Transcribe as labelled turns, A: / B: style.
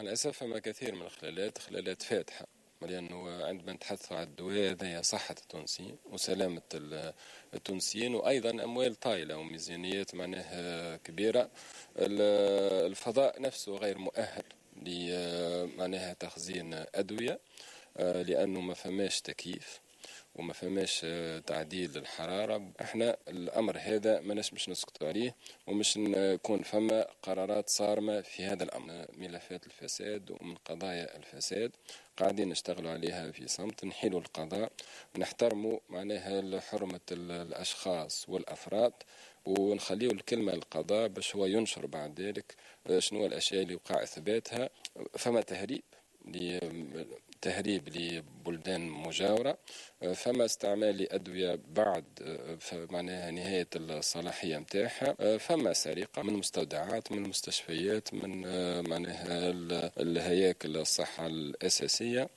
A: الأسف فما كثير من خلالات فاتحة، لأنه عندما نتحدث عن الدواء هذا صحة التونسيين وسلامة التونسيين، وأيضا أموال طايلة وميزانيات معناها كبيرة. الفضاء نفسه غير مؤهل معناها تخزين أدوية، لأنه ما فماش تكييف وما فماش تعديل للحرارة. احنا الأمر هذا ما نسمش نسكت عليه، ومش نكون فما قرارات صارمة في هذا الأمر. ملفات الفساد ومن قضايا الفساد قاعدين نشتغلوا عليها في صمت، نحيلوا القضاء، نحترموا معناها حرمة الأشخاص والأفراد، ونخليه الكلمة للقضاء باش هو ينشر بعد ذلك شنو الأشياء اللي وقع إثباتها. فما تهريب لبلدان مجاورة، فما استعمال لأدوية بعد معناها نهاية الصلاحية متاعها، فما سرقة من مستودعات، من المستشفيات، من معناها الهياكل الصحة الأساسية.